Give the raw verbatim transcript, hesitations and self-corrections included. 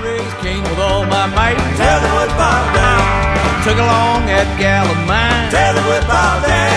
raised king with all my might. Tell the woodpile down. Took along that gal of mine. Tell the woodpile down.